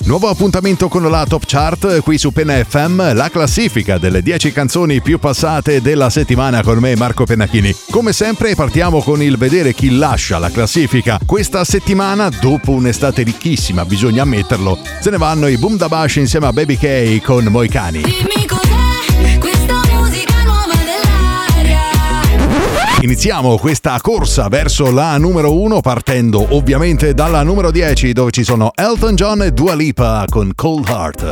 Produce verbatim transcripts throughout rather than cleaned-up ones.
Nuovo appuntamento con la Top Chart qui su Penna F M, la classifica delle dieci canzoni più passate della settimana con me Marco Pennacchini. Come sempre partiamo con il vedere chi lascia la classifica. Questa settimana, dopo un'estate ricchissima, bisogna ammetterlo, se ne vanno i Boom Da Bash insieme a Baby K con Moicani. Dimmi cos'è questa musica nuova dell'aria. Iniziamo questa corsa verso la numero uno partendo ovviamente dalla numero dieci dove ci sono Elton John e Dua Lipa con Cold Heart.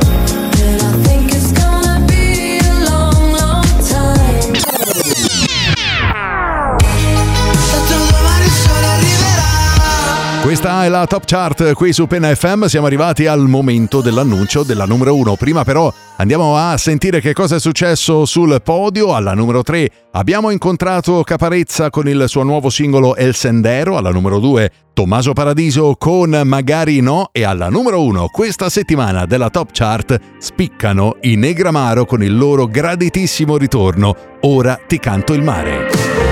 Questa è la Top Chart qui su Penna F M, siamo arrivati al momento dell'annuncio della numero uno. Prima però andiamo a sentire che cosa è successo sul podio. Alla numero tre abbiamo incontrato Caparezza con il suo nuovo singolo El Sendero, alla numero due Tommaso Paradiso con Magari No e alla numero uno questa settimana della Top Chart spiccano i Negramaro con il loro graditissimo ritorno Ora ti canto il mare.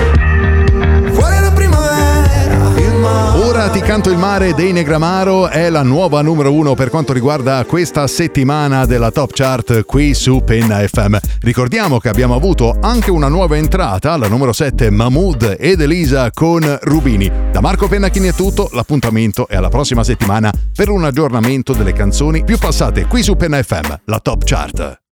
Ora ti canto il mare dei Negramaro è la nuova numero uno per quanto riguarda questa settimana della Top Chart qui su Penna F M. Ricordiamo che abbiamo avuto anche una nuova entrata, alla numero sette Mahmood ed Elisa con Rubini. Da Marco Pennacchini è tutto, l'appuntamento è alla prossima settimana per un aggiornamento delle canzoni più passate qui su Penna F M, la Top Chart.